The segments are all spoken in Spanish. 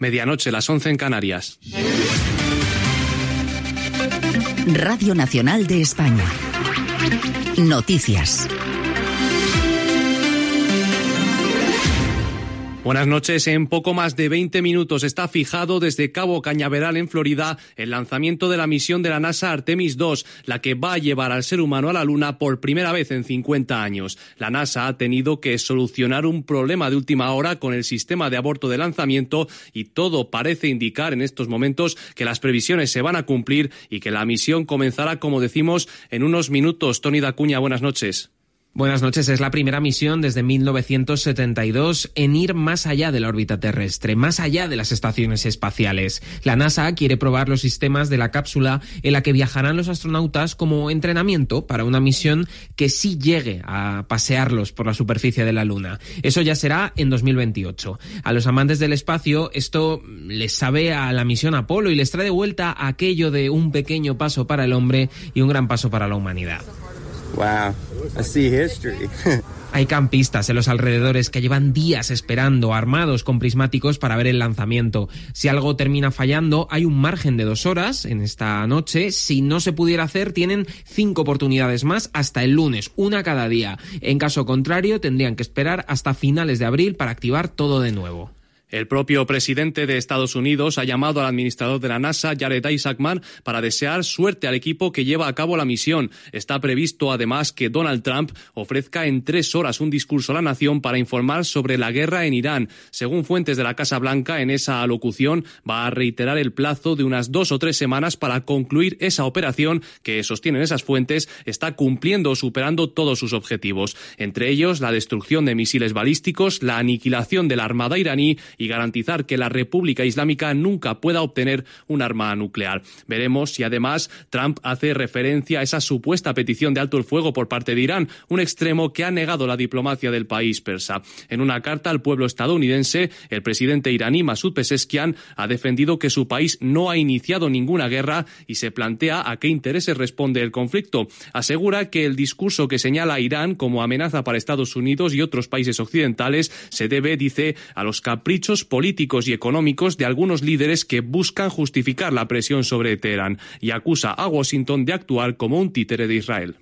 Medianoche, las 11 en Canarias. Radio Nacional de España. Noticias. Buenas noches. En poco más de 20 minutos está fijado desde Cabo Cañaveral, en Florida, el lanzamiento de la misión de la NASA Artemis II, la que va a llevar al ser humano a la Luna por primera vez en 50 años. La NASA ha tenido que solucionar un problema de última hora con el sistema de aborto de lanzamiento y todo parece indicar en estos momentos que las previsiones se van a cumplir y que la misión comenzará, como decimos, en unos minutos. Tony Dacuña, buenas noches. Buenas noches. Es la primera misión desde 1972 en ir más allá de la órbita terrestre, más allá de las estaciones espaciales. La NASA quiere probar los sistemas de la cápsula en la que viajarán los astronautas como entrenamiento para una misión que sí llegue a pasearlos por la superficie de la Luna. Eso ya será en 2028. A los amantes del espacio esto les sabe a la misión Apolo y les trae de vuelta aquello de un pequeño paso para el hombre y un gran paso para la humanidad. Wow, I see history. Hay campistas en los alrededores que llevan días esperando, armados con prismáticos para ver el lanzamiento. Si algo termina fallando, hay un margen de 2 horas en esta noche. Si no se pudiera hacer, tienen 5 oportunidades más hasta el lunes, una cada día. En caso contrario, tendrían que esperar hasta finales de abril para activar todo de nuevo. El propio presidente de Estados Unidos ha llamado al administrador de la NASA, Jared Isaacman, para desear suerte al equipo que lleva a cabo la misión. Está previsto, además, que Donald Trump ofrezca en 3 horas un discurso a la nación para informar sobre la guerra en Irán. Según fuentes de la Casa Blanca, en esa alocución va a reiterar el plazo de unas 2 o 3 semanas para concluir esa operación que, sostienen esas fuentes, está cumpliendo o superando todos sus objetivos. Entre ellos, la destrucción de misiles balísticos, la aniquilación de la armada iraní y garantizar que la República Islámica nunca pueda obtener un arma nuclear. Veremos si además Trump hace referencia a esa supuesta petición de alto el fuego por parte de Irán, un extremo que ha negado la diplomacia del país persa. En una carta al pueblo estadounidense, el presidente iraní Masoud Pezeshkian ha defendido que su país no ha iniciado ninguna guerra y se plantea a qué intereses responde el conflicto. Asegura que el discurso que señala a Irán como amenaza para Estados Unidos y otros países occidentales se debe, dice, a los caprichos políticos y económicos de algunos líderes que buscan justificar la presión sobre Teherán y acusa a Washington de actuar como un títere de Israel.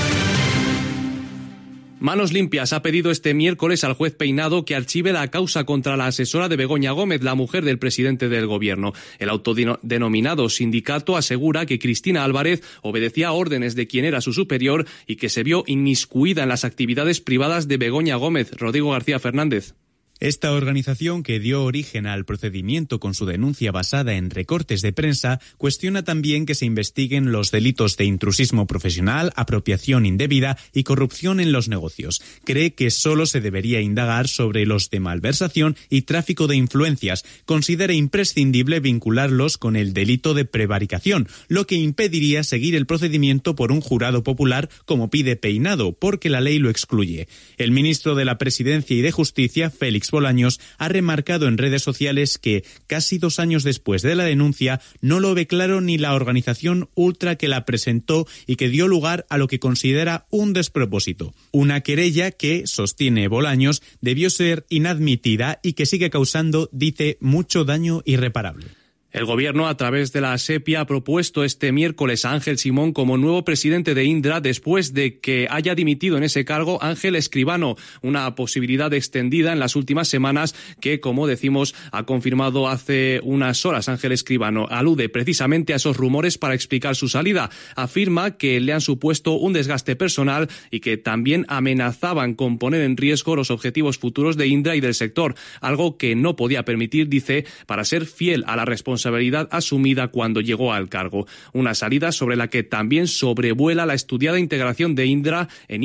Manos Limpias ha pedido este miércoles al juez Peinado que archive la causa contra la asesora de Begoña Gómez, la mujer del presidente del gobierno. El autodenominado sindicato asegura que Cristina Álvarez obedecía órdenes de quien era su superior y que se vio inmiscuida en las actividades privadas de Begoña Gómez. Rodrigo García Fernández. Esta organización, que dio origen al procedimiento con su denuncia basada en recortes de prensa, cuestiona también que se investiguen los delitos de intrusismo profesional, apropiación indebida y corrupción en los negocios. Cree que solo se debería indagar sobre los de malversación y tráfico de influencias. Considera imprescindible vincularlos con el delito de prevaricación, lo que impediría seguir el procedimiento por un jurado popular como pide Peinado, porque la ley lo excluye. El ministro de la Presidencia y de Justicia, Félix Bolaños, ha remarcado en redes sociales que, casi 2 años después de la denuncia, no lo ve claro ni la organización ultra que la presentó y que dio lugar a lo que considera un despropósito. Una querella que, sostiene Bolaños, debió ser inadmitida y que sigue causando, dice, mucho daño irreparable. El Gobierno, a través de la SEPI, ha propuesto este miércoles a Ángel Simón como nuevo presidente de Indra después de que haya dimitido en ese cargo Ángel Escribano, una posibilidad extendida en las últimas semanas que, como decimos, ha confirmado hace unas horas Ángel Escribano. Alude precisamente a esos rumores para explicar su salida. Afirma que le han supuesto un desgaste personal y que también amenazaban con poner en riesgo los objetivos futuros de Indra y del sector, algo que no podía permitir, dice, para ser fiel a la responsabilidad asumida cuando llegó al cargo. Una salida sobre la que también sobrevuela la estudiada integración de Indra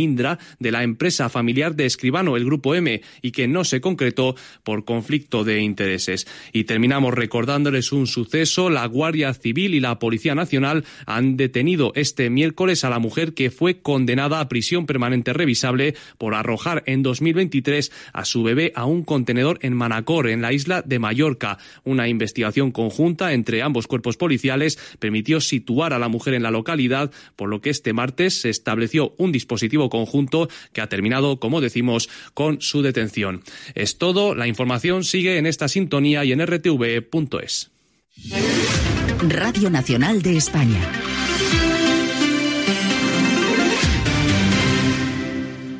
de la empresa familiar de Escribano, el Grupo M, y que no se concretó por conflicto de intereses. Y terminamos recordándoles un suceso. La Guardia Civil y la Policía Nacional han detenido este miércoles a la mujer que fue condenada a prisión permanente revisable por arrojar en 2023 a su bebé a un contenedor en Manacor, en la isla de Mallorca. Una investigación conjunta conjunta entre ambos cuerpos policiales permitió situar a la mujer en la localidad, por lo que este martes se estableció un dispositivo conjunto que ha terminado, como decimos, con su detención. Es todo, la información sigue en esta sintonía y en rtv.es. Radio Nacional de España.